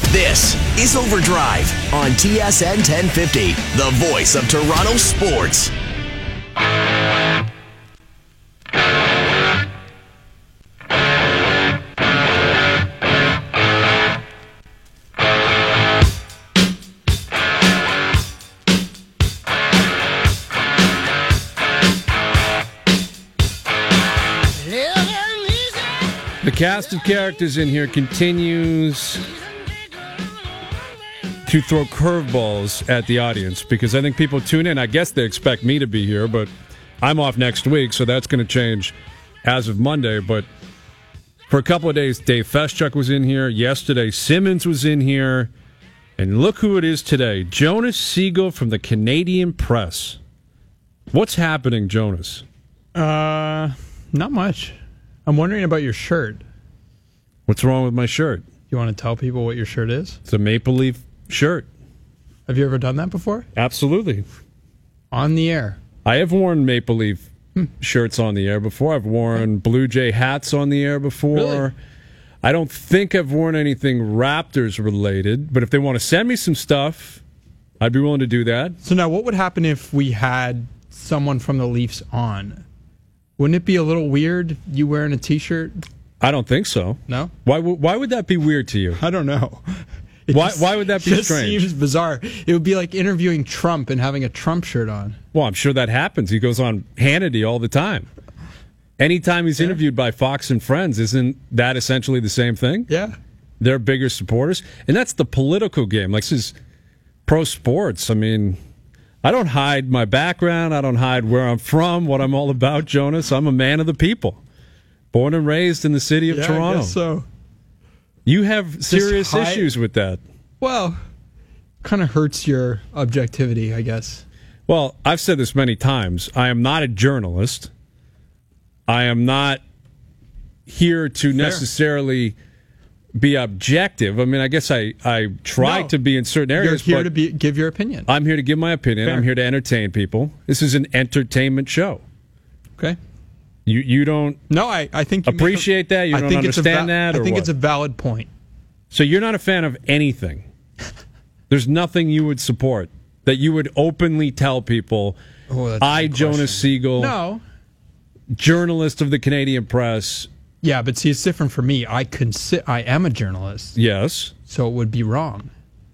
This is Overdrive on TSN 1050, the voice of Toronto sports. The cast of characters in here continues to throw curveballs at the audience because I think people tune in. I guess they expect me to be here, but I'm off next week, so that's going to change as of Monday. But for a couple of days, Dave Feschuk was in here. Yesterday, Simmons was in here. And look who it is today, Jonas Siegel from the Canadian Press. What's happening, Jonas? Not much. I'm wondering about your shirt. What's wrong with my shirt? You want to tell people what your shirt is? It's a Maple Leaf shirt. Have you ever done that before? Absolutely. On the air? I have worn Maple Leaf shirts on the air before. I've worn Blue Jay hats on the air before. Really? I don't think I've worn anything Raptors related, but if they want to send me some stuff, I'd be willing to do that. So now what would happen if we had someone from the Leafs on? Wouldn't it be a little weird, you wearing a T-shirt? I don't think so. No? Why would that be weird to you? I don't know. Why would that be strange? strange? It seems bizarre. It would be like interviewing Trump and having a Trump shirt on. Well, I'm sure that happens. He goes on Hannity all the time. Anytime he's interviewed by Fox and Friends, isn't that essentially the same thing? Yeah. They're bigger supporters. And that's the political game. Like, this is pro sports. I mean, I don't hide my background. I don't hide where I'm from, what I'm all about, Jonas. I'm a man of the people. Born and raised in the city of Toronto. I guess so. You have serious issues with that. Well, kind of hurts your objectivity, I guess. Well, I've said this many times. I am not a journalist. I am not here to necessarily be objective. I mean, I guess I try to be in certain areas. You're here to give your opinion. I'm here to give my opinion. Fair. I'm here to entertain people. This is an entertainment show. Okay. You don't I think you appreciate that? You don't understand that? I think it's a valid point. So you're not a fan of anything? There's nothing you would support that you would openly tell people, I, Jonas Siegel, journalist of the Canadian Press. Yeah, but see, it's different for me. I am a journalist. Yes. So it would be wrong.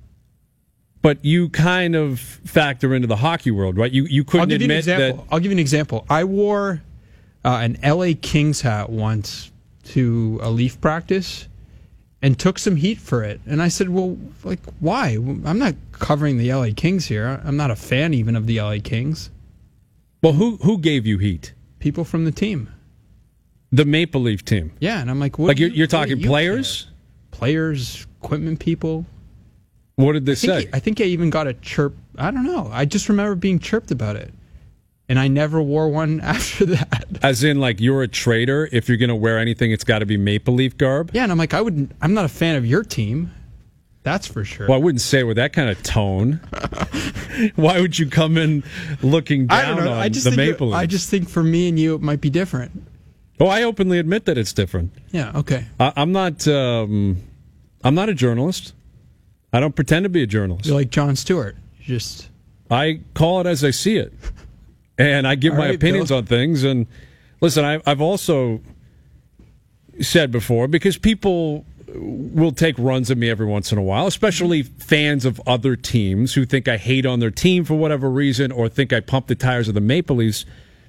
But you kind of factor into the hockey world, right? You couldn't admit that. I'll give you an example. I wore an LA Kings hat once to a Leaf practice and took some heat for it. And I said, well, like, why? I'm not covering the LA Kings here. I'm not a fan even of the LA Kings. Well, who gave you heat? People from the team. The Maple Leaf team. Yeah, and I'm like, what? Like you're talking players? Care? Players, equipment people. What did they say? I think I even got a chirp. I don't know. I just remember being chirped about it. And I never wore one after that. As in, like, you're a traitor. If you're going to wear anything, it's got to be Maple Leaf garb? Yeah, and I'm like, I'm not a fan of your team. That's for sure. Well, I wouldn't say it with that kind of tone. Why would you come in looking down on the Maple Leafs? I just think for me and you, it might be different. Oh, I openly admit that it's different. Yeah, okay. I'm not a journalist. I don't pretend to be a journalist. You're like Jon Stewart. I call it as I see it. And I give my opinions on things. And listen, I've also said before, because people will take runs at me every once in a while, especially fans of other teams who think I hate on their team for whatever reason or think I pump the tires of the Maple Leafs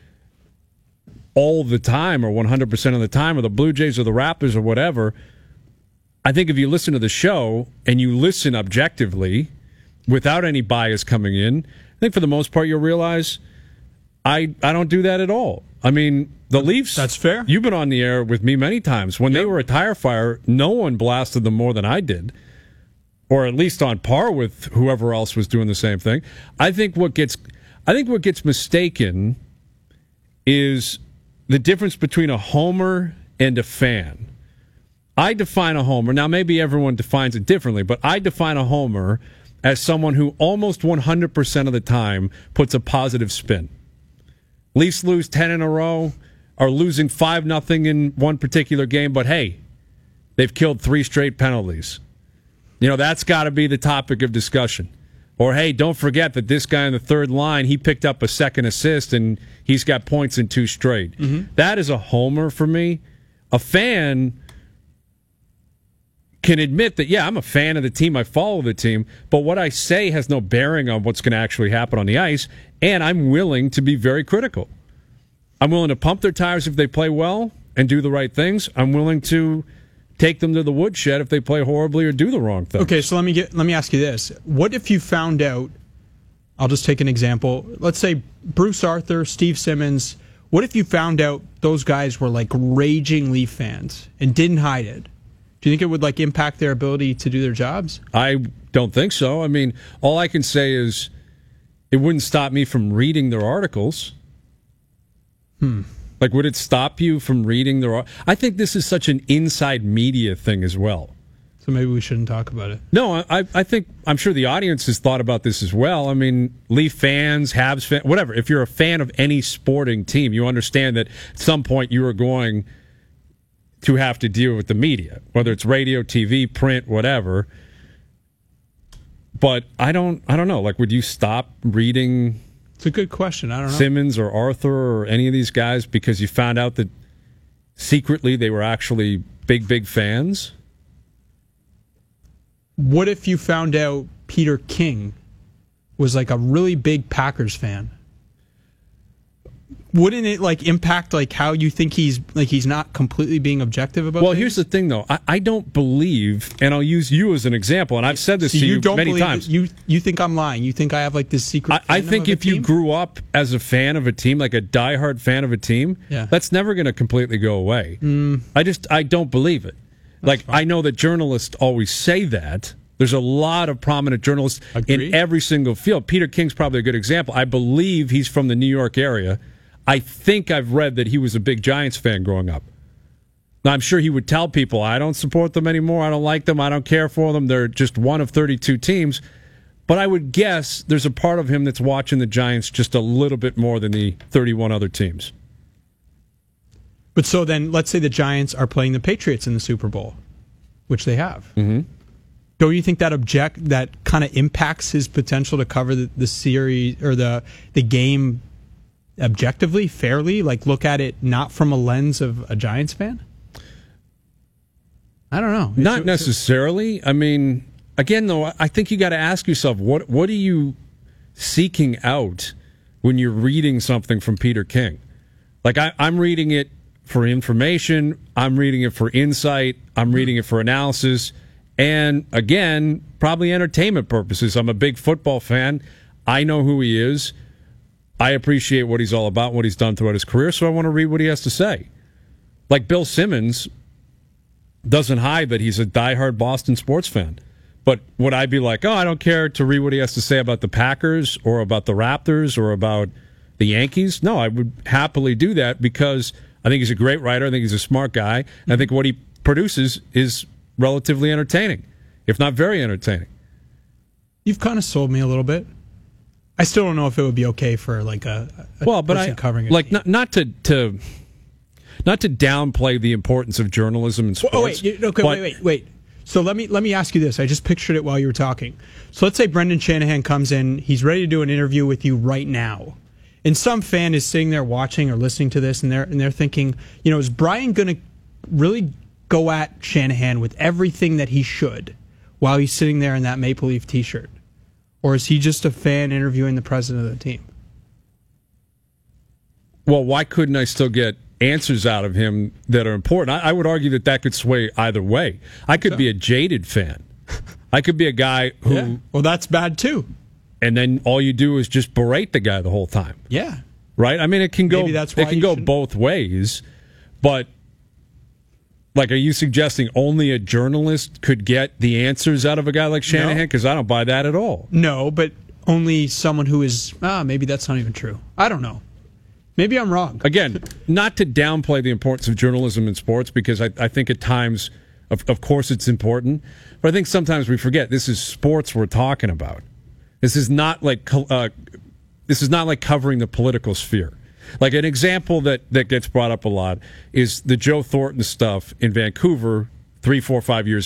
all the time or 100% of the time or the Blue Jays or the Raptors or whatever. I think if you listen to the show and you listen objectively without any bias coming in, I think for the most part you'll realize I don't do that at all. I mean, the Leafs... That's fair. You've been on the air with me many times. When they were a tire fire, no one blasted them more than I did. Or at least on par with whoever else was doing the same thing. I think what gets mistaken is the difference between a homer and a fan. I define a homer... Now, maybe everyone defines it differently, but I define a homer as someone who almost 100% of the time puts a positive spin. Leafs lose 10 in a row, are losing 5-0 in one particular game, but hey, they've killed 3 straight penalties. That's got to be the topic of discussion. Or, hey, don't forget that this guy on the third line, he picked up a second assist and he's got points in 2 straight. Mm-hmm. That is a homer for me. A fan can admit that, yeah, I'm a fan of the team, I follow the team, but what I say has no bearing on what's going to actually happen on the ice, and I'm willing to be very critical. I'm willing to pump their tires if they play well and do the right things. I'm willing to take them to the woodshed if they play horribly or do the wrong thing. Okay, so let me ask you this. What if you found out, I'll just take an example, let's say Bruce Arthur, Steve Simmons, what if you found out those guys were like raging Leaf fans and didn't hide it? Do you think it would like impact their ability to do their jobs? I don't think so. I mean, all I can say is it wouldn't stop me from reading their articles. Like, would it stop you from reading their... I think this is such an inside media thing as well. So maybe we shouldn't talk about it. No, I'm sure the audience has thought about this as well. I mean, Leaf fans, Habs fans, whatever. If you're a fan of any sporting team, you understand that at some point you are going to have to deal with the media, whether it's radio, TV, print, whatever. But I don't know. Like, would you stop reading... It's a good question. I don't know. Simmons or Arthur or any of these guys because you found out that secretly they were actually big fans? What if you found out Peter King was like a really big Packers fan? Wouldn't it like impact like how you think he's not completely being objective about? Well, things? here's the thing though. I don't believe, and I'll use you as an example, and I've said this to you many times. You think I'm lying? You think I have like this secret? I think if you grew up as a fan of a team, like a diehard fan of a team, that's never going to completely go away. I don't believe it. I know that journalists always say that. There's a lot of prominent journalists in every single field. Peter King's probably a good example. I believe he's from the New York area. I think I've read that he was a big Giants fan growing up. Now, I'm sure he would tell people, I don't support them anymore, I don't like them, I don't care for them, they're just one of 32 teams. But I would guess there's a part of him that's watching the Giants just a little bit more than the 31 other teams. But so then, let's say the Giants are playing the Patriots in the Super Bowl, which they have. Mm-hmm. Don't you think that kind of impacts his potential to cover the series or the game objectively, fairly? Like, look at it not from a lens of a Giants fan? I don't know. Not necessarily. I mean, again, though, I think you got to ask yourself, what are you seeking out when you're reading something from Peter King? Like, I'm reading it for information. I'm reading it for insight. I'm reading it for analysis. And, again, probably entertainment purposes. I'm a big football fan. I know who he is. I appreciate what he's all about, what he's done throughout his career, so I want to read what he has to say. Like Bill Simmons doesn't hide that he's a diehard Boston sports fan. But would I be like, I don't care to read what he has to say about the Packers or about the Raptors or about the Yankees? No, I would happily do that because I think he's a great writer. I think he's a smart guy. And I think what he produces is relatively entertaining, if not very entertaining. You've kind of sold me a little bit. I still don't know if it would be okay for like a person covering it. Like not to downplay the importance of journalism in sports. Wait. So let me ask you this. I just pictured it while you were talking. So let's say Brendan Shanahan comes in. He's ready to do an interview with you right now, and some fan is sitting there watching or listening to this, and they're thinking, is Brian going to really go at Shanahan with everything that he should while he's sitting there in that Maple Leaf T-shirt? Or is he just a fan interviewing the president of the team? Well, why couldn't I still get answers out of him that are important? I would argue that could sway either way. I could be a jaded fan. I could be a guy who... Yeah. Well, that's bad, too. And then all you do is just berate the guy the whole time. Yeah. Right? I mean, it can go, Maybe that's why it can go both ways, but... Like, are you suggesting only a journalist could get the answers out of a guy like Shanahan? Because I don't buy that at all. No, but only someone who is... maybe that's not even true. I don't know. Maybe I'm wrong. Again, not to downplay the importance of journalism in sports, because I think at times, of course it's important, but I think sometimes we forget this is sports we're talking about. This is not like covering the political sphere. Like an example that gets brought up a lot is the Joe Thornton stuff in Vancouver 3, 4, 5 years ago.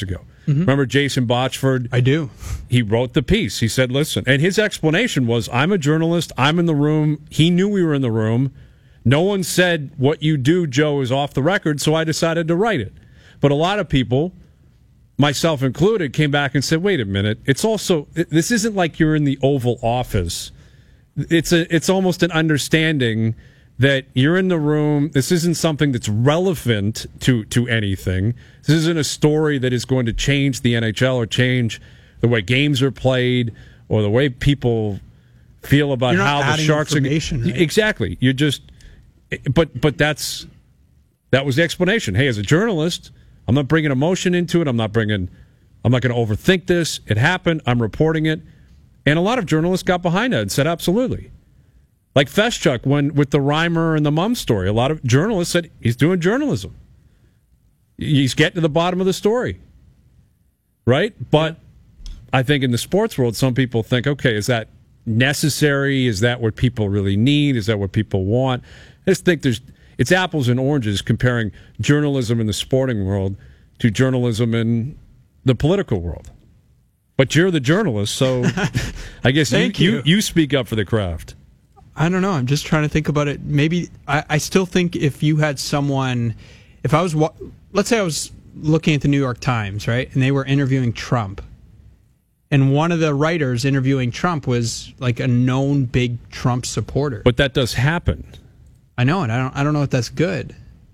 Remember Jason Botchford? I do. He wrote the piece. He said, listen, and his explanation was, I'm a journalist. I'm in the room. He knew we were in the room. No one said what you do, Joe, is off the record, so I decided to write it. But a lot of people, myself included, came back and said, wait a minute. It's also, this isn't like you're in the Oval Office. It's almost an understanding that you're in the room. This isn't something that's relevant to anything. This isn't a story that is going to change the NHL or change the way games are played or the way people feel about how the Sharks are. Right? Exactly. You're just, but that was the explanation. Hey, as a journalist, I'm not bringing emotion into it. I'm not going to overthink this. It happened. I'm reporting it. And a lot of journalists got behind that and said, absolutely. Like Feschuk, with the Reimer and the Mum story, a lot of journalists said he's doing journalism. He's getting to the bottom of the story. Right? But I think in the sports world, some people think, okay, is that necessary? Is that what people really need? Is that what people want? I just think it's apples and oranges comparing journalism in the sporting world to journalism in the political world. But you're the journalist, so I guess you speak up for the craft. I don't know. I'm just trying to think about it. Maybe I still think if you had someone, if I was, let's say I was looking at the New York Times, right, and they were interviewing Trump, and one of the writers interviewing Trump was like a known big Trump supporter. But that does happen. I know, and I don't know if that's good.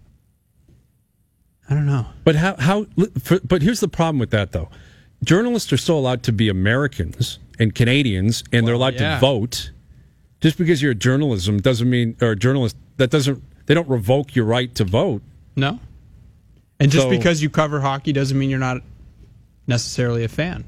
I don't know. But but here's the problem with that, though. Journalists are still allowed to be Americans and Canadians, and they're allowed to vote. Just because you're a journalist doesn't mean they don't revoke your right to vote. No. And just because you cover hockey doesn't mean you're not necessarily a fan.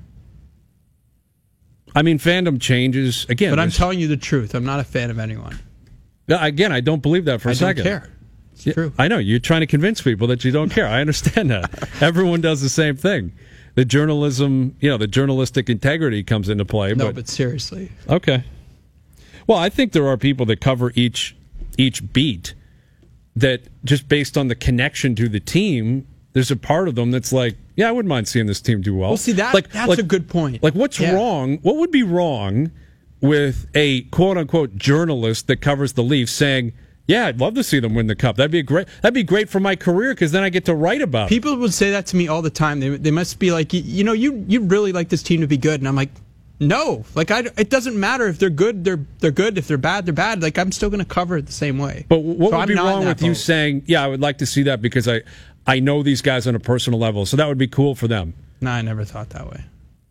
I mean, fandom changes again. But I'm telling you the truth. I'm not a fan of anyone. Again, I don't believe that for a second. I don't care. It's true. I know you're trying to convince people that you don't care. I understand that. Everyone does the same thing. The journalism, the journalistic integrity comes into play. No, but seriously. Okay. Well, I think there are people that cover each beat that just based on the connection to the team, there's a part of them that's like, yeah, I wouldn't mind seeing this team do well. Well, see, that's a good point. Like, what's wrong? What would be wrong with a quote-unquote journalist that covers the Leafs saying, yeah, I'd love to see them win the cup. That'd be great for my career because then I get to write about it. People would say that to me all the time. They must be like, you really like this team to be good, and I'm like, no. Like, it doesn't matter if they're good. They're good. If they're bad, they're bad. Like, I'm still going to cover it the same way. But what would be wrong with you saying, yeah, I would like to see that because I know these guys on a personal level, so that would be cool for them? No, I never thought that way.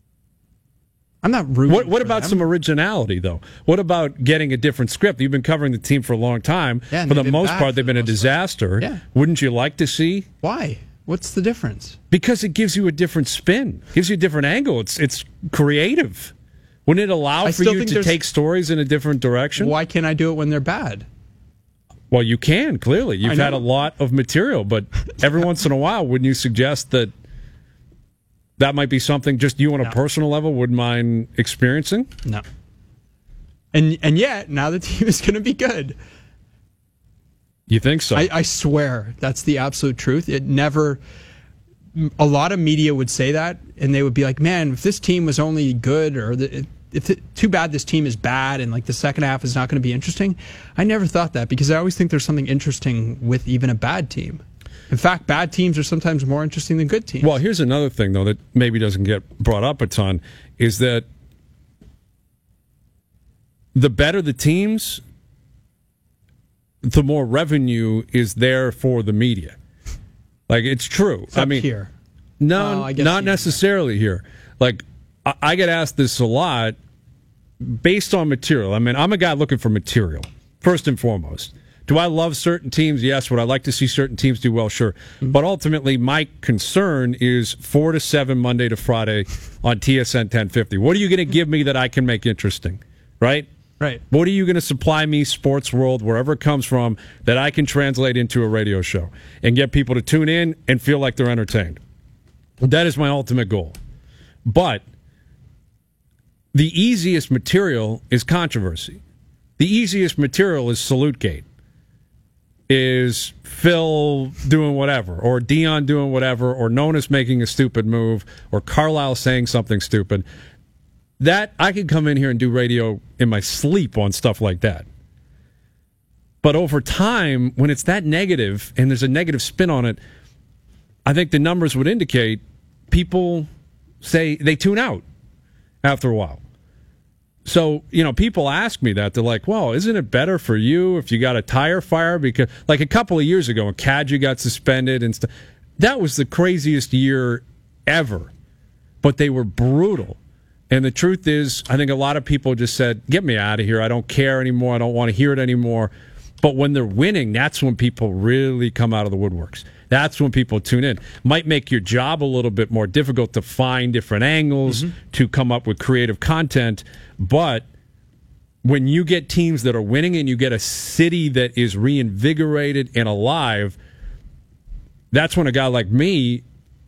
I'm not rooting. What about some originality, though? What about getting a different script? You've been covering the team for a long time. Yeah, for the most part, they've been a disaster. Yeah. Wouldn't you like to see? Why? What's the difference? Because it gives you a different spin. Gives you a different angle. It's creative. Wouldn't it allow for you to take stories in a different direction? Why can't I do it when they're bad? Well, you can, clearly. You've had a lot of material, but every once in a while, wouldn't you suggest that might be something just you on a personal level wouldn't mind experiencing? No. And yet, now the team is going to be good. You think so? I swear, that's the absolute truth. It never... A lot of media would say that, and they would be like, man, if this team was only good, or too bad this team is bad, and like the second half is not going to be interesting. I never thought that, because I always think there's something interesting with even a bad team. In fact, bad teams are sometimes more interesting than good teams. Well, here's another thing, though, that maybe doesn't get brought up a ton, is that the better the teams, the more revenue is there for the media. Like, it's true. Except here. No, not necessarily here. Like, I get asked this a lot based on material. I mean, I'm a guy looking for material, first and foremost. Do I love certain teams? Yes. Would I like to see certain teams do well? Sure. Mm-hmm. But ultimately, my concern is 4 to 7 Monday to Friday on TSN 1050. What are you going to give me that I can make interesting? Right? Right. What are you going to supply me, Sports World, wherever it comes from, that I can translate into a radio show and get people to tune in and feel like they're entertained? That is my ultimate goal. But the easiest material is controversy. The easiest material is Salute Gate. is Phil doing whatever, or Dion doing whatever, or Nonis making a stupid move, or Carlisle saying something stupid. That I could come in here and do radio in my sleep on stuff like that. But over time, when it's that negative and there's a negative spin on it, I think the numbers would indicate people say they tune out after a while. So, people ask me that. They're like, well, isn't it better for you if you got a tire fire? Because, like a couple of years ago when Kadji got suspended and stuff, that was the craziest year ever. But they were brutal. And the truth is, I think a lot of people just said, get me out of here. I don't care anymore. I don't want to hear it anymore. But when they're winning, that's when people really come out of the woodworks. That's when people tune in. Might make your job a little bit more difficult to find different angles, to come up with creative content. But when you get teams that are winning and you get a city that is reinvigorated and alive, that's when a guy like me,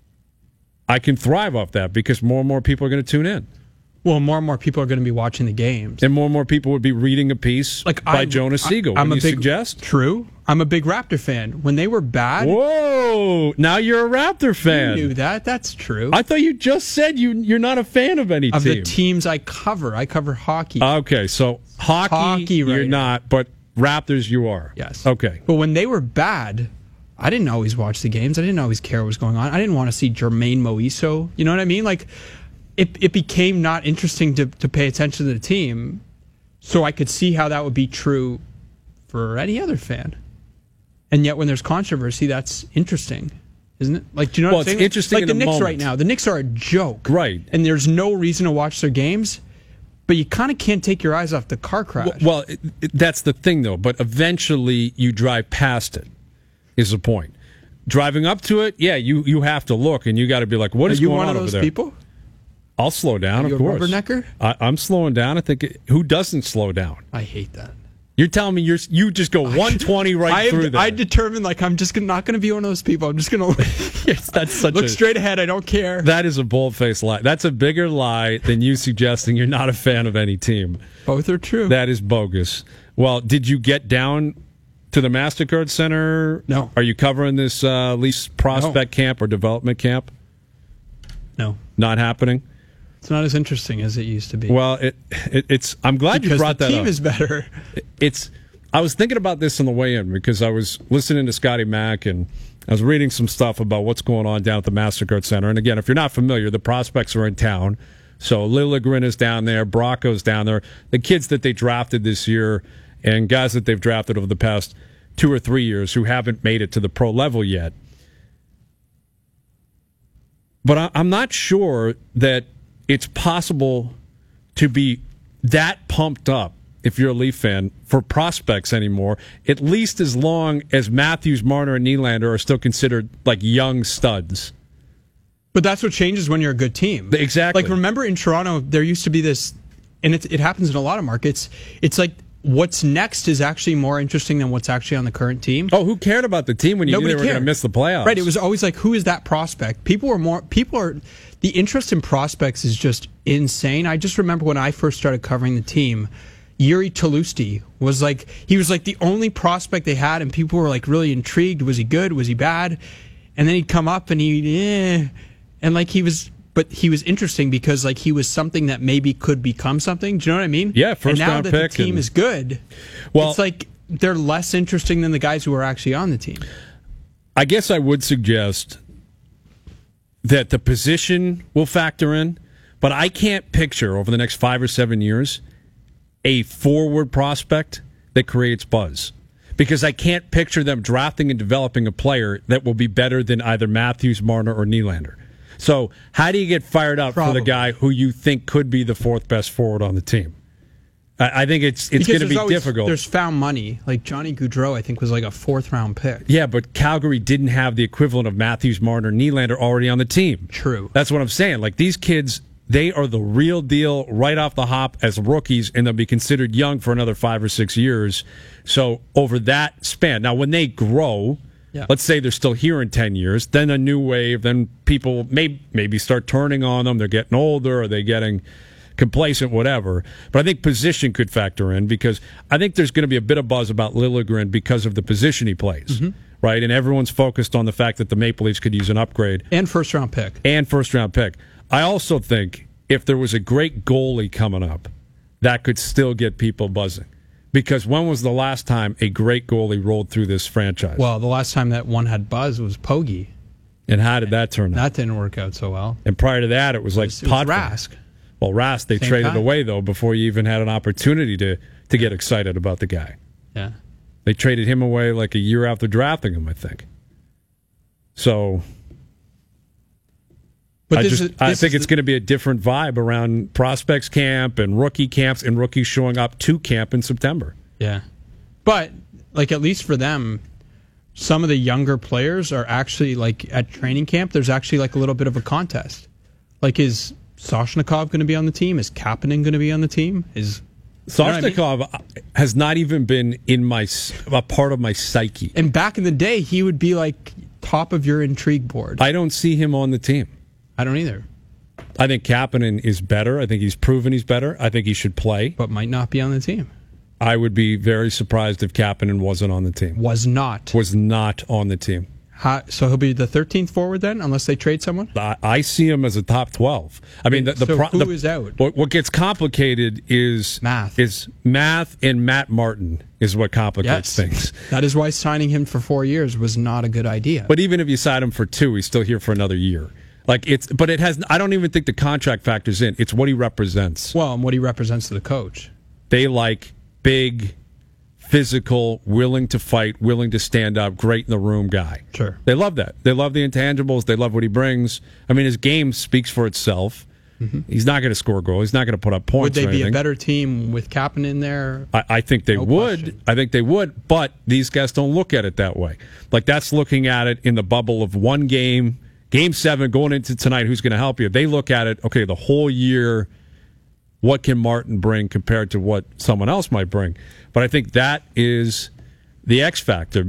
I can thrive off that because more and more people are going to tune in. Well, more and more people are going to be watching the games. And more people would be reading a piece by Jonas Siegel. Suggest? True. I'm a big Raptor fan. When they were bad... Whoa! Now you're a Raptor fan. You knew that. That's true. I thought you just said you're not a fan of any team. Of the teams I cover. I cover hockey. Okay, so hockey you're not, but Raptors you are. Yes. Okay. But when they were bad, I didn't always watch the games. I didn't always care what was going on. I didn't want to see Jermaine Moiso. You know what I mean? Like... It became not interesting to pay attention to the team, so I could see how that would be true for any other fan. And yet, when there's controversy, that's interesting, isn't it? Like, do you know what I'm saying? It's interesting. Like the Knicks right now. The Knicks are a joke, right? And there's no reason to watch their games, but you kind of can't take your eyes off the car crash. Well, that's the thing, though. But eventually, you drive past it. Is the point? Driving up to it, yeah, you have to look, and you got to be like, what is going on over there? Are you one of those people? I'll slow down, of course. Are you a rubbernecker? I'm slowing down. I think who doesn't slow down? I hate that. You're telling me you just go 120 through that. I determined I'm just not going to be one of those people. I'm just going to look straight ahead. I don't care. That is a bold-faced lie. That's a bigger lie than you suggesting you're not a fan of any team. Both are true. That is bogus. Well, did you get down to the MasterCard Center? No. Are you covering this Leafs prospect camp or development camp? No. Not happening? It's not as interesting as it used to be. Well, it's. I'm glad you brought that up. The team is better. I was thinking about this on the way in because I was listening to Scotty Mack and I was reading some stuff about what's going on down at the MasterCard Center. And again, if you're not familiar, the prospects are in town. So Liljegren is down there, Bracco's down there. The kids that they drafted this year and guys that they've drafted over the past 2 or 3 years who haven't made it to the pro level yet. But I'm not sure that it's possible to be that pumped up, if you're a Leaf fan, for prospects anymore, at least as long as Matthews, Marner, and Nylander are still considered like young studs. But that's what changes when you're a good team. Exactly. Like, remember in Toronto, there used to be this, and it happens in a lot of markets, it's like what's next is actually more interesting than what's actually on the current team. Oh, who cared about the team when you knew they were going to miss the playoffs? Right, it was always like, who is that prospect? The interest in prospects is just insane. I just remember when I first started covering the team, Yuri Tolusti was like the only prospect they had, and people were like really intrigued. Was he good? Was he bad? And then he'd come up and but he was interesting because like he was something that maybe could become something. Do you know what I mean? Yeah, first round pick. And now that the team is good, it's like they're less interesting than the guys who are actually on the team. I guess I would suggest that the position will factor in, but I can't picture over the next 5 or 7 years a forward prospect that creates buzz. Because I can't picture them drafting and developing a player that will be better than either Matthews, Marner, or Nylander. So how do you get fired up for the guy who you think could be the fourth best forward on the team? I think it's going to be difficult. There's found money. Like Johnny Gaudreau, I think, was like a 4th-round pick. Yeah, but Calgary didn't have the equivalent of Matthews, Marner, Nylander already on the team. True. That's what I'm saying. Like, these kids, they are the real deal right off the hop as rookies, and they'll be considered young for another 5 or 6 years. So over that span. Now, when they grow, let's say they're still here in 10 years, then a new wave, then people maybe start turning on them. They're getting older, or they're getting complacent, whatever. But I think position could factor in because I think there's going to be a bit of buzz about Liljegren because of the position he plays, right? And everyone's focused on the fact that the Maple Leafs could use an upgrade. And first-round pick. I also think if there was a great goalie coming up, that could still get people buzzing. Because when was the last time a great goalie rolled through this franchise? Well, the last time that one had buzz was Pogge. And how did that turn out? That didn't work out so well. And prior to that, it was like It was Rask. Well, Rask, they Same traded time. away, though, before you even had an opportunity to get excited about the guy. Yeah. They traded him away like a year after drafting him, I think. So But I think it's going to be a different vibe around prospects camp and rookie camps and rookies showing up to camp in September. Yeah. But, like, at least for them, some of the younger players are actually, like, at training camp, there's actually, like, a little bit of a contest. Like, is Soshnikov going to be on the team? Is Kapanen going to be on the team? Soshnikov has not even been in a part of my psyche. And back in the day, he would be, like, top of your intrigue board. I don't see him on the team. I don't either. I think Kapanen is better. I think he's proven he's better. I think he should play. But might not be on the team. I would be very surprised if Kapanen wasn't on the team. Was not on the team. So he'll be the 13th forward then, unless they trade someone? I see him as a top 12. I mean, who is out? What gets complicated is math, and Matt Martin is what complicates things. That is why signing him for 4 years was not a good idea. But even if you sign him for 2, he's still here for another year. I don't even think the contract factors in. It's what he represents. Well, and what he represents to the coach. They like big, physical, willing to fight, willing to stand up, great in the room guy. Sure. They love that. They love the intangibles. They love what he brings. I mean, his game speaks for itself. Mm-hmm. He's not going to score goals. He's not going to put up points. Would they be a better team with Kapanen in there? I think they would. Question. I think they would, but these guys don't look at it that way. Like, that's looking at it in the bubble of one game, Game 7, going into tonight, who's going to help you? They look at it, okay, the whole year, what can Martin bring compared to what someone else might bring? But I think that is the X factor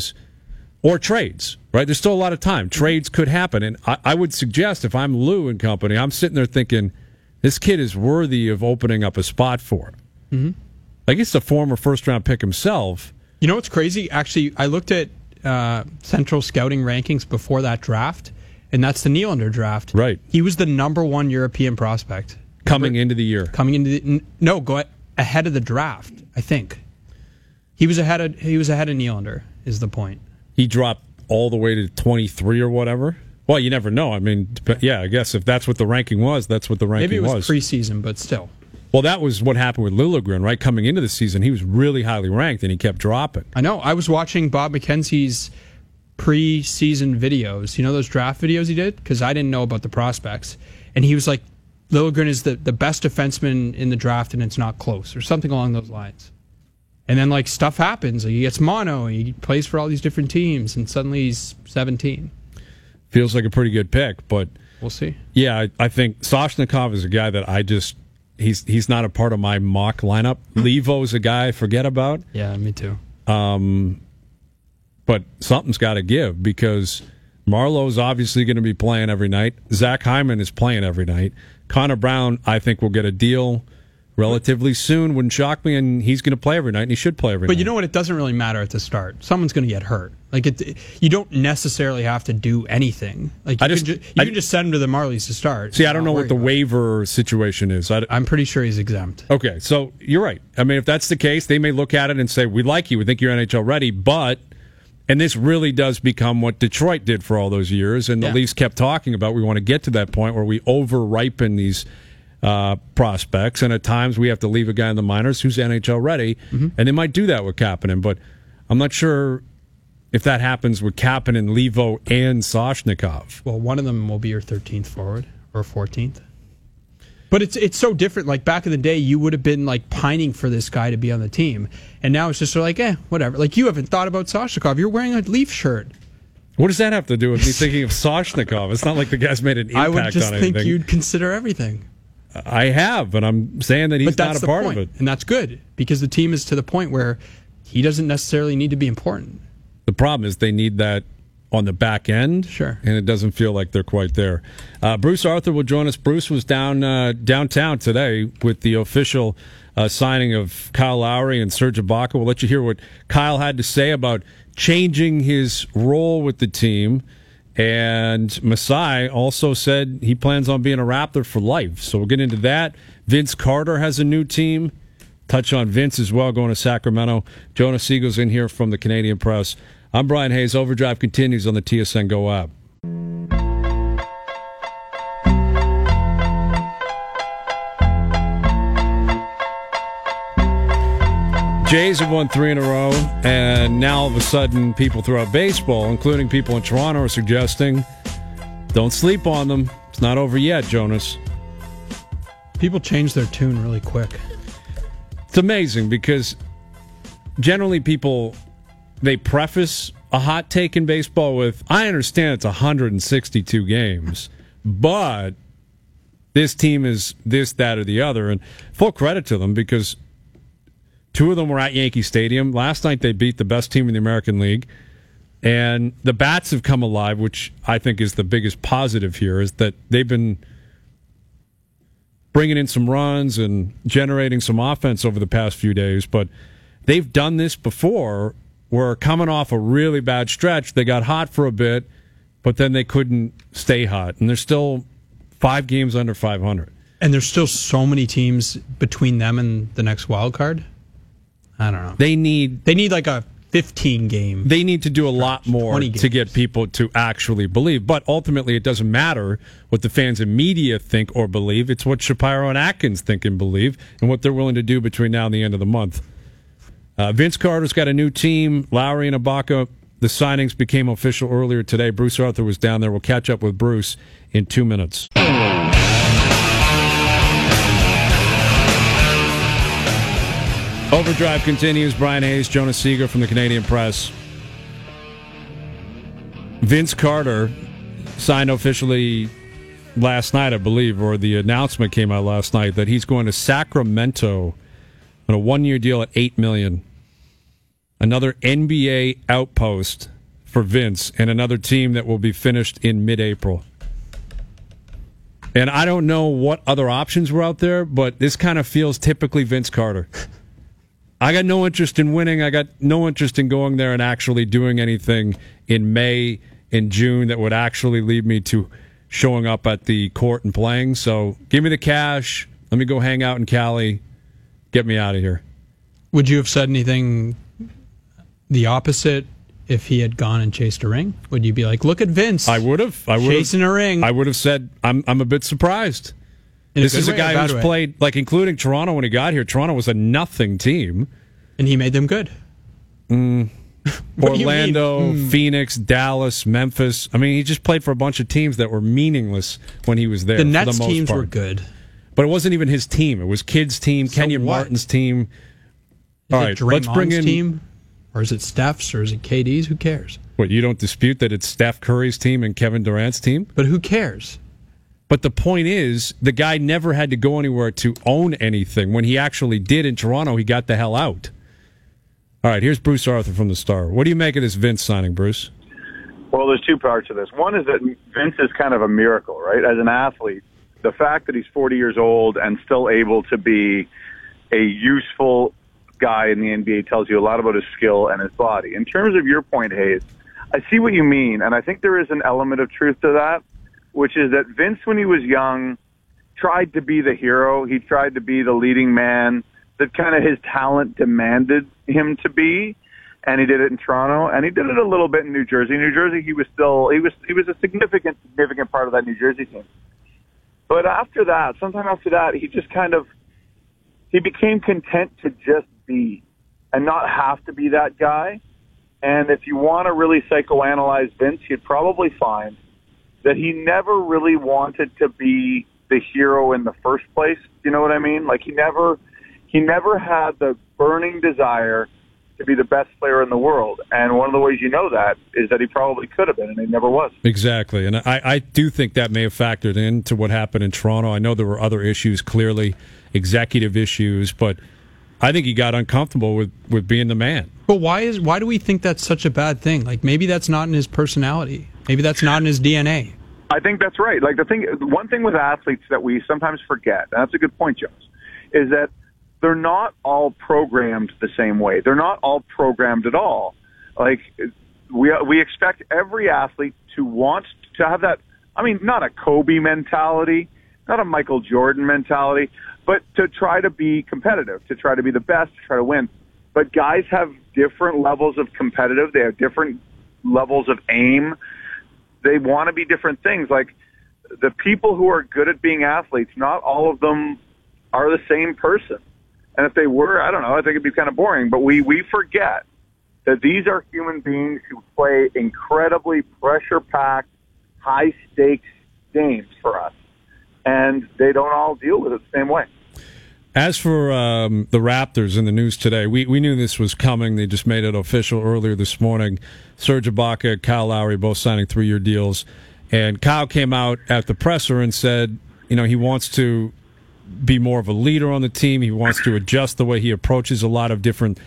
or trades, right? There's still a lot of time. Trades could happen. And I would suggest if I'm Lou and company, I'm sitting there thinking, this kid is worthy of opening up a spot for. Mm-hmm. Like, he's a former first-round pick himself. You know what's crazy? Actually, I looked at Central Scouting rankings before that draft, and that's the Nylander draft. Right. He was the number 1 European go into the year. Go ahead of the draft, I think. He was ahead of Nylander, is the point. He dropped all the way to 23 or whatever. Well, you never know. I mean, I guess if that's what the ranking was, that's what the ranking was. Maybe it was preseason, but still. Well, that was what happened with Liljegren, right? Coming into the season, he was really highly ranked, and he kept dropping. I know. I was watching Bob McKenzie's preseason videos. You know those draft videos he did? Because I didn't know about the prospects. And he was like, Liljegren is the best defenseman in the draft, and it's not close, or something along those lines. And then, like, stuff happens. Like, he gets mono, he plays for all these different teams, and suddenly he's 17. Feels like a pretty good pick, but we'll see. Yeah, I think Soshnikov is a guy that he's not a part of my mock lineup. Levo's a guy I forget about. Yeah, me too. But something's got to give because Marlowe's obviously going to be playing every night. Zach Hyman is playing every night. Connor Brown, I think, will get a deal relatively soon. Wouldn't shock me, and he's going to play every night, and he should play every night. But you know what? It doesn't really matter at the start. Someone's going to get hurt. Like, you don't necessarily have to do anything. Like, you can just send him to the Marlies to start. See, I don't know what the waiver situation is. I'm pretty sure he's exempt. Okay, so you're right. I mean, if that's the case, they may look at it and say, we like you, we think you're NHL ready, but... And this really does become what Detroit did for all those years, and the Leafs kept talking about, we want to get to that point where we over-ripen these prospects, and at times we have to leave a guy in the minors who's NHL ready, and they might do that with Kapanen, but I'm not sure if that happens with Kapanen, Levo, and Soshnikov. Well, one of them will be your 13th forward, or 14th. But it's so different. Like, back in the day, you would have been, like, pining for this guy to be on the team. And now it's just sort of like, whatever. Like, you haven't thought about Soshnikov. You're wearing a Leaf shirt. What does that have to do with me thinking of Soshnikov? It's not like the guy's made an impact on anything. I would just think you'd consider everything. I have, but I'm saying that he's not a part of it. And that's good, because the team is to the point where he doesn't necessarily need to be important. The problem is they need that on the back end. Sure. And it doesn't feel like they're quite there. Bruce Arthur will join us. Bruce was downtown today with the official signing of Kyle Lowry and Serge Ibaka. We'll let you hear what Kyle had to say about changing his role with the team. And Masai also said he plans on being a Raptor for life. So we'll get into that. Vince Carter has a new team. Touch on Vince as well, going to Sacramento. Jonas Siegel's in here from the Canadian Press. I'm Brian Hayes. Overdrive continues on the TSN Go app. Jays have won 3 in a row, and now all of a sudden people throughout baseball, including people in Toronto, are suggesting don't sleep on them. It's not over yet, Jonas. People change their tune really quick. It's amazing because generally people, they preface a hot take in baseball with, I understand it's 162 games, but this team is this, that, or the other. And full credit to them because 2 of them were at Yankee Stadium. Last night they beat the best team in the American League. And the bats have come alive, which I think is the biggest positive here, is that they've been bringing in some runs and generating some offense over the past few days. But they've done this before, where coming off a really bad stretch, they got hot for a bit, but then they couldn't stay hot. And they're still 5 games under 500. And there's still so many teams between them and the next wild card. I don't know. They need like a 15 game. They need to do a lot more to get people to actually believe. But ultimately, it doesn't matter what the fans and media think or believe. It's what Shapiro and Atkins think and believe, and what they're willing to do between now and the end of the month. Vince Carter's got a new team. Lowry and Ibaka, the signings became official earlier today. Bruce Arthur was down there. We'll catch up with Bruce in 2 minutes. Overdrive continues. Brian Hayes, Jonas Siegel from the Canadian Press. Vince Carter signed officially last night, I believe, or the announcement came out last night that he's going to Sacramento on a 1-year deal at $8 million. Another NBA outpost for Vince and another team that will be finished in mid-April. And I don't know what other options were out there, but this kind of feels typically Vince Carter. I got no interest in winning. I got no interest in going there and actually doing anything in May, in June that would actually lead me to showing up at the court and playing. So give me the cash. Let me go hang out in Cali. Get me out of here. Would you have said anything the opposite if he had gone and chased a ring? Would you be like, look at Vince? I would have. Chasing a ring. I would have said, I'm a bit surprised. This is a guy who's played, like, including Toronto when he got here. Toronto was a nothing team. And he made them good. Orlando, Phoenix, Dallas, Memphis. I mean, he just played for a bunch of teams that were meaningless when he was there. The Nets for the most teams part. were good. But it wasn't even his team. It was Kidd's team, So Kenyon Martin's team. All right, let's bring in team, or is it Steph's, or is it KD's? Who cares? What, you don't dispute that it's Steph Curry's team and Kevin Durant's team? But who cares? But the point is, the guy never had to go anywhere to own anything. When he actually did in Toronto, he got the hell out. All right, here's Bruce Arthur from the Star. What do you make of this Vince signing, Bruce? Well, there's 2 parts to this. One is that Vince is kind of a miracle, right? As an athlete, the fact that he's 40 years old and still able to be a useful guy in the NBA tells you a lot about his skill and his body. In terms of your point, Hayes, I see what you mean, and I think there is an element of truth to that, which is that Vince, when he was young, tried to be the hero. He tried to be the leading man that kind of his talent demanded him to be, and he did it in Toronto, and he did it a little bit in New Jersey. New Jersey, he was a significant part of that New Jersey team. But after that, sometime after that, he became content to just be and not have to be that guy. And if you want to really psychoanalyze Vince, you'd probably find that he never really wanted to be the hero in the first place. You know what I mean? Like he never had the burning desire to be the best player in the world. And one of the ways you know that is that he probably could have been, and he never was. Exactly. And I do think that may have factored into what happened in Toronto. I know there were other issues, clearly, executive issues, but I think he got uncomfortable with being the man. But why do we think that's such a bad thing? Like, maybe that's not in his personality. Maybe that's not in his DNA. I think that's right. Like, one thing with athletes that we sometimes forget, and that's a good point, Jones, is that they're not all programmed the same way. They're not all programmed at all. Like, we expect every athlete to want to have that, I mean, not a Kobe mentality, not a Michael Jordan mentality, but to try to be competitive, to try to be the best, to try to win. But guys have different levels of competitive. They have different levels of aim. They want to be different things. Like, the people who are good at being athletes, not all of them are the same person. And if they were, I don't know, I think it'd be kind of boring. But we forget that these are human beings who play incredibly pressure-packed, high-stakes games for us. And they don't all deal with it the same way. As for the Raptors in the news today, we knew this was coming. They just made it official earlier this morning. Serge Ibaka, Kyle Lowry, both signing 3-year deals. And Kyle came out at the presser and said, he wants to be more of a leader on the team. He wants to adjust the way he approaches a lot of different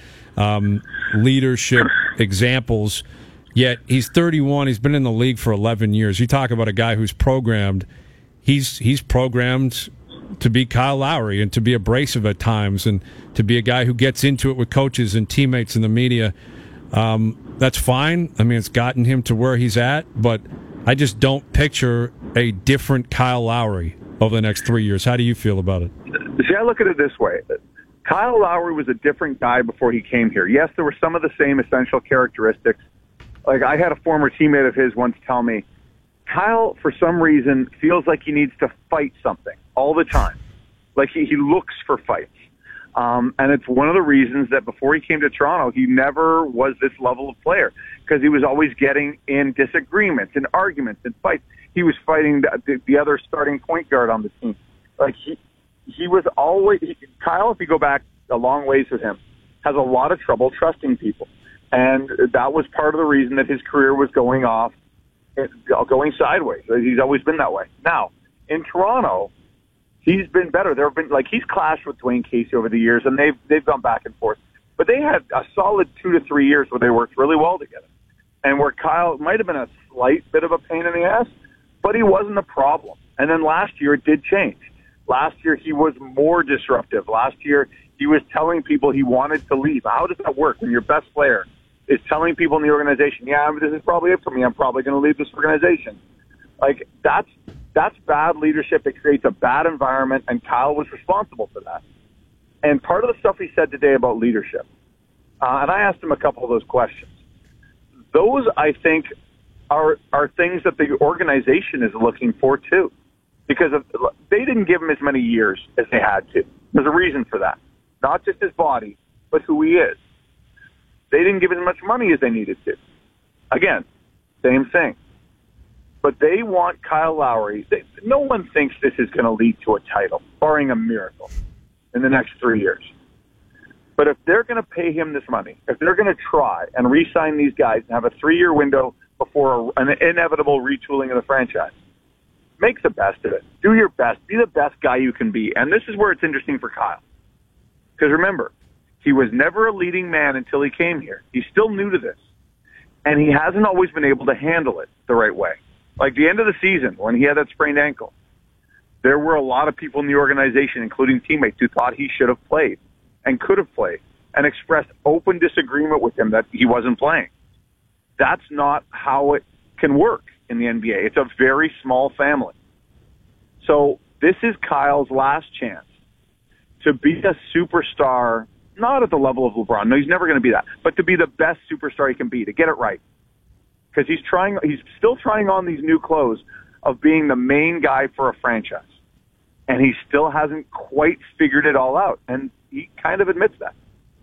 leadership examples. Yet he's 31. He's been in the league for 11 years. You talk about a guy who's programmed. He's programmed to be Kyle Lowry and to be abrasive at times and to be a guy who gets into it with coaches and teammates in the media. That's fine. I mean, it's gotten him to where he's at, but I just don't picture a different Kyle Lowry over the next 3 years. How do you feel about it? See, I look at it this way. Kyle Lowry was a different guy before he came here. Yes, there were some of the same essential characteristics. Like, I had a former teammate of his once tell me, Kyle, for some reason, feels like he needs to fight something all the time. Like, he looks for fights. And it's one of the reasons that before he came to Toronto, he never was this level of player, because he was always getting in disagreements and arguments and fights. He was fighting the other starting point guard on the team. Like, he was always, Kyle, if you go back a long ways with him, has a lot of trouble trusting people. And that was part of the reason that his career was going going sideways. He's always been that way. Now, in Toronto, he's been better. There have been, like, he's clashed with Dwayne Casey over the years, and they've gone back and forth. But they had a solid 2 to 3 years where they worked really well together, and where Kyle might have been a slight bit of a pain in the ass, but he wasn't a problem. And then last year it did change. Last year he was more disruptive. Last year he was telling people he wanted to leave. How does that work when your best player is telling people in the organization, yeah, this is probably it for me, I'm probably going to leave this organization? Like, that's bad leadership. It creates a bad environment, and Kyle was responsible for that. And part of the stuff he said today about leadership, and I asked him a couple of those questions, those, I think, are things that the organization is looking for, too. Because they didn't give him as many years as they had to. There's a reason for that. Not just his body, but who he is. They didn't give him as much money as they needed to. Again, same thing. But they want Kyle Lowry. No one thinks this is going to lead to a title, barring a miracle, in the next 3 years. But if they're going to pay him this money, if they're going to try and re-sign these guys and have a 3-year window before an inevitable retooling of the franchise, make the best of it. Do your best. Be the best guy you can be. And this is where it's interesting for Kyle. Because remember, he was never a leading man until he came here. He's still new to this. And he hasn't always been able to handle it the right way. Like the end of the season, when he had that sprained ankle, there were a lot of people in the organization, including teammates, who thought he should have played and could have played and expressed open disagreement with him that he wasn't playing. That's not how it can work in the NBA. It's a very small family. So this is Kyle's last chance to be a superstar, not at the level of LeBron. No, he's never going to be that. But to be the best superstar he can be, to get it right. Because he's still trying on these new clothes of being the main guy for a franchise. And he still hasn't quite figured it all out. And he kind of admits that.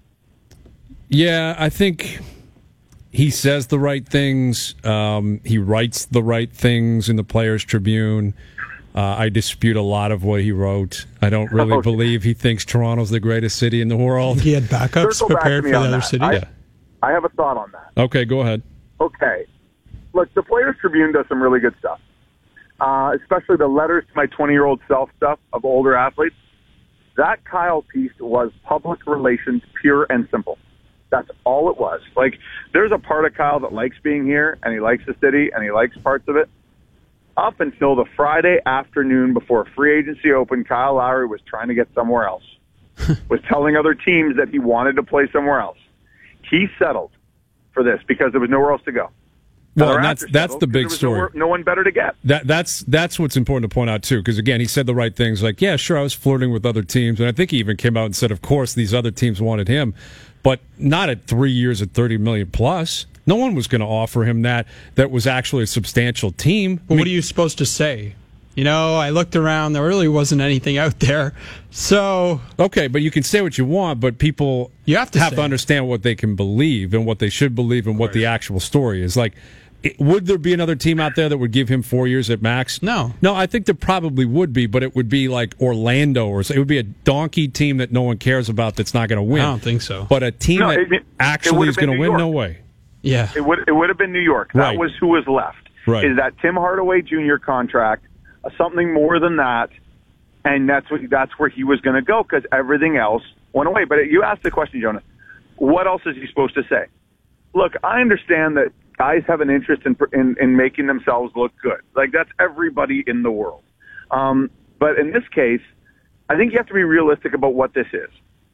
Yeah, I think he says the right things. He writes the right things in the Players Tribune. I dispute a lot of what he wrote. I don't really believe he thinks Toronto's the greatest city in the world. He had backups prepared for the other city. I have a thought on that. Okay, go ahead. Okay. Look, the Players Tribune does some really good stuff, especially the letters to my 20-year-old self stuff of older athletes. That Kyle piece was public relations, pure and simple. That's all it was. Like, there's a part of Kyle that likes being here, and he likes the city, and he likes parts of it. Up until the Friday afternoon before free agency opened, Kyle Lowry was trying to get somewhere else, was telling other teams that he wanted to play somewhere else. He settled for this because there was nowhere else to go. Well, and that's the big story. No one better to get. That's what's important to point out, too, because, again, he said the right things, like, yeah, sure, I was flirting with other teams, and I think he even came out and said, of course, these other teams wanted him, but not at 3 years at $30 million plus. No one was going to offer him that was actually a substantial team. Well, what are you supposed to say? You know, I looked around, there really wasn't anything out there. So okay, but you can say what you want, but people have to understand what they can believe and what they should believe and what the actual story is. Like, would there be another team out there that would give him 4 years at max? No, I think there probably would be, but it would be like Orlando, or it would be a donkey team that no one cares about that's not going to win. I don't think so. But a team that actually is going to win, no way. Yeah, it would have been New York. That was who was left. Right. Is that Tim Hardaway Jr. contract, something more than that, and that's where he was going to go because everything else went away. But you asked the question, Jonas, what else is he supposed to say? Look, I understand that guys have an interest in making themselves look good. Like, that's everybody in the world. But in this case, I think you have to be realistic about what this is.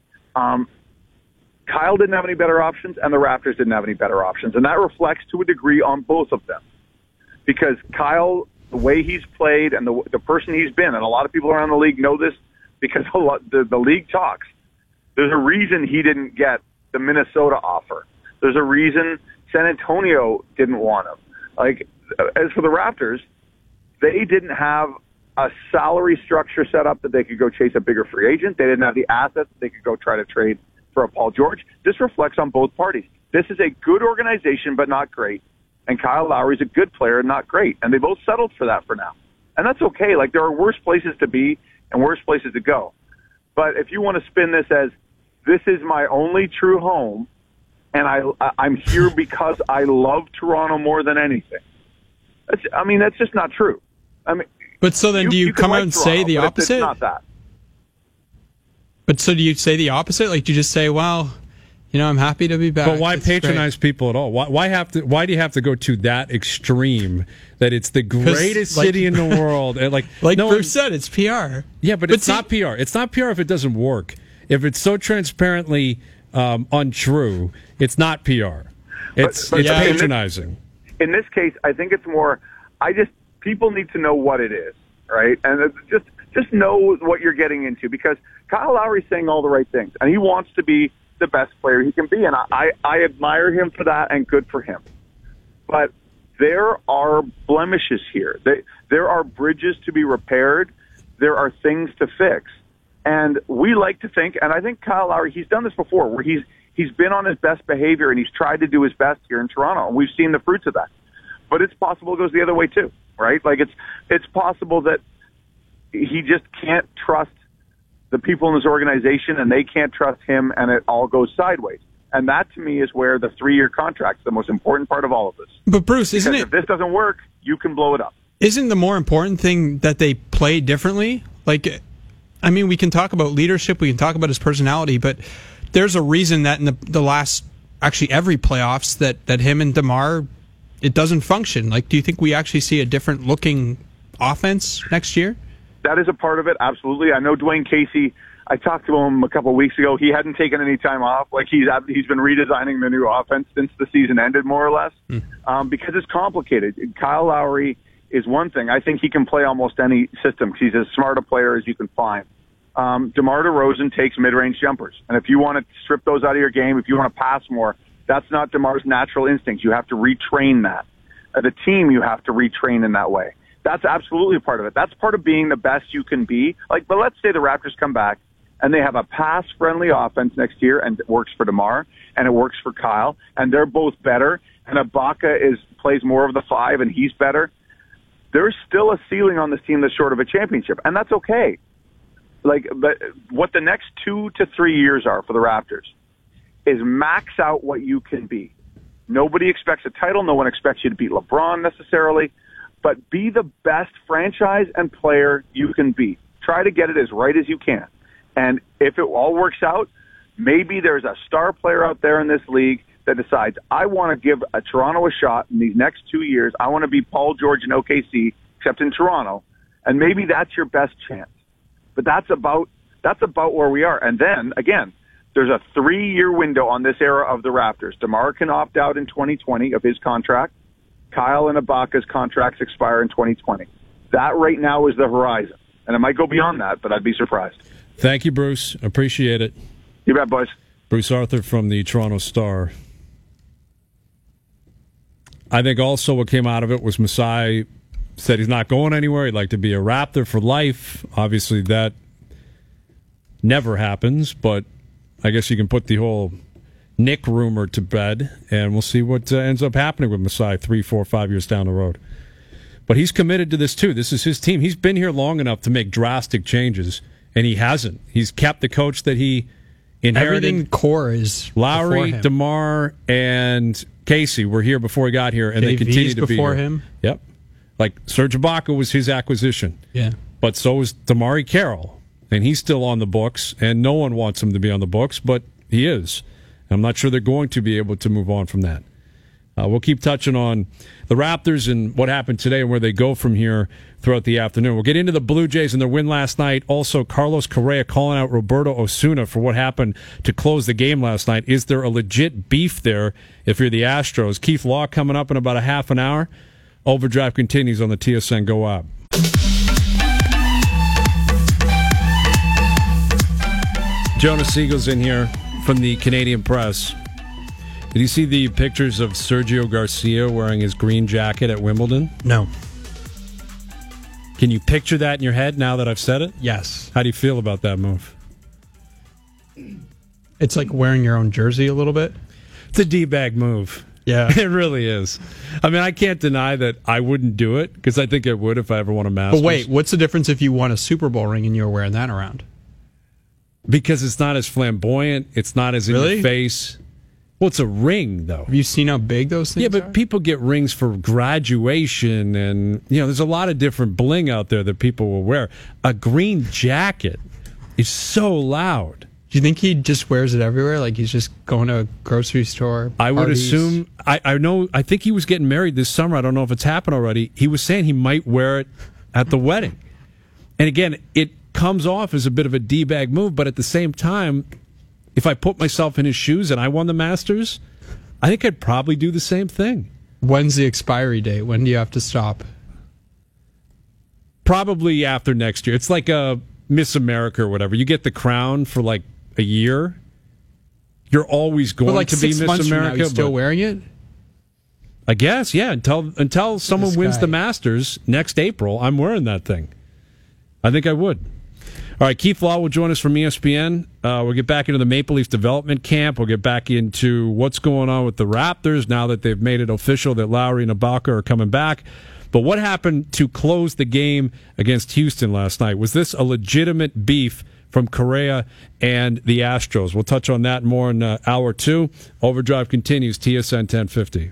Kyle didn't have any better options, and the Raptors didn't have any better options. And that reflects to a degree on both of them. Because Kyle, the way he's played and the person he's been, and a lot of people around the league know this because the league talks. There's a reason he didn't get the Minnesota offer. There's a reason San Antonio didn't want him. Like, as for the Raptors, they didn't have a salary structure set up that they could go chase a bigger free agent. They didn't have the assets that they could go try to trade for a Paul George. This reflects on both parties. This is a good organization, but not great. And Kyle Lowry's a good player and not great. And they both settled for that for now. And that's okay. Like, there are worse places to be and worse places to go. But if you want to spin this as, this is my only true home, and I'm here because I love Toronto more than anything. That's just not true. But so then do you come out and Toronto, say the opposite? It's not that. But so do you say the opposite? Like, do you just say, well, I'm happy to be back. But why patronize people at all? Why do you have to go to that extreme that it's the greatest city in the world? And Bruce said, it's PR. Yeah, but it's not PR. It's not PR if it doesn't work. If it's so transparently untrue, it's not PR. It's patronizing. In this case, I think it's more. People need to know what it is, right? And just know what you're getting into, because Kyle Lowry's saying all the right things, and he wants to be the best player he can be, and I admire him for that, and good for him. But there are blemishes here. There are bridges to be repaired. There are things to fix. And we like to think, and I think Kyle Lowry, he's done this before, where he's been on his best behavior and he's tried to do his best here in Toronto, and we've seen the fruits of that. But it's possible it goes the other way too, right? Like, it's possible that he just can't trust the people in his organization, and they can't trust him, and it all goes sideways. And that, to me, is where the 3-year contract is the most important part of all of this. But Bruce, isn't it? If this doesn't work, you can blow it up. Isn't the more important thing that they play differently? Like, we can talk about leadership, we can talk about his personality, but there's a reason that in the last, actually every playoffs, that him and DeMar, it doesn't function. Like, do you think we actually see a different looking offense next year? That is a part of it, absolutely. I know Dwayne Casey, I talked to him a couple of weeks ago. He hadn't taken any time off. Like, he's been redesigning the new offense since the season ended, more or less, because it's complicated. Kyle Lowry is one thing. I think he can play almost any system because he's as smart a player as you can find. DeMar DeRozan takes mid-range jumpers. And if you want to strip those out of your game, if you want to pass more, that's not DeMar's natural instinct. You have to retrain that. As a team, you have to retrain in that way. That's absolutely a part of it. That's part of being the best you can be. But let's say the Raptors come back and they have a pass-friendly offense next year, and it works for DeMar and it works for Kyle, and they're both better, and Ibaka plays more of the 5 and he's better. There's still a ceiling on this team that's short of a championship, and that's okay. But what the next 2 to 3 years are for the Raptors is max out what you can be. Nobody expects a title. No one expects you to beat LeBron necessarily. But be the best franchise and player you can be. Try to get it as right as you can. And if it all works out, maybe there's a star player out there in this league that decides, I want to give Toronto a shot in these next 2 years. I want to be Paul George in OKC, except in Toronto. And maybe that's your best chance. But that's about where we are. And then, again, there's a 3-year window on this era of the Raptors. DeMar can opt out in 2020 of his contract. Kyle and Ibaka's contracts expire in 2020. That right now is the horizon. And it might go beyond that, but I'd be surprised. Thank you, Bruce. Appreciate it. You bet, boys. Bruce Arthur from the Toronto Star. I think also what came out of it was Masai said he's not going anywhere. He'd like to be a Raptor for life. Obviously, that never happens, but I guess you can put the whole Nick rumor to bed, and we'll see what ends up happening with Masai 3, 4, 5 years down the road. But he's committed to this, too. This is his team. He's been here long enough to make drastic changes, and he hasn't. He's kept the coach that he inherited. Everything core is Lowry, DeMar, and Casey were here before he got here, and they continue to be before here. him. Yep. Like Serge Ibaka was his acquisition. Yeah. But so is Damari Carroll, and he's still on the books, and no one wants him to be on the books, but he is. I'm not sure they're going to be able to move on from that. We'll keep touching on the Raptors and what happened today and where they go from here throughout the afternoon. We'll get into the Blue Jays and their win last night. Also, Carlos Correa calling out Roberto Osuna for what happened to close the game last night. Is there a legit beef there if you're the Astros? Keith Law coming up in about a half an hour. Overdrive continues on the TSN Go app. Jonas Siegel's in here from the Canadian Press. Did you see the pictures of Sergio Garcia wearing his green jacket at Wimbledon? No. Can you picture that in your head now that I've said it? Yes. How do you feel about that move? It's like wearing your own jersey a little bit. It's a D-bag move. Yeah. It really is. I mean, I can't deny that I wouldn't do it, because I think I would if I ever won a Masters. But wait, what's the difference if you won a Super Bowl ring and you were wearing that around? Because it's not as flamboyant. It's not as in your face. Well, it's a ring, though. Have you seen how big those things are? Yeah, but people get rings for graduation, and there's a lot of different bling out there that people will wear. A green jacket is so loud. Do you think he just wears it everywhere? Like he's just going to a grocery store? I would assume. I think he was getting married this summer. I don't know if it's happened already. He was saying he might wear it at the wedding. And again, it comes off as a bit of a D-bag move, but at the same time, if I put myself in his shoes and I won the Masters, I think I'd probably do the same thing. When's the expiry date? When do you have to stop? Probably after next year. It's like a Miss America or whatever. You get the crown for like a year. You're always going to be Miss America. From now, you're still wearing it? I guess, yeah. Until someone wins the Masters next April, I'm wearing that thing. I think I would. All right, Keith Law will join us from ESPN. We'll get back into the Maple Leaf development camp. We'll get back into what's going on with the Raptors now that they've made it official that Lowry and Ibaka are coming back. But what happened to close the game against Houston last night? Was this a legitimate beef from Correa and the Astros? We'll touch on that more in hour 2. Overdrive continues, TSN 1050.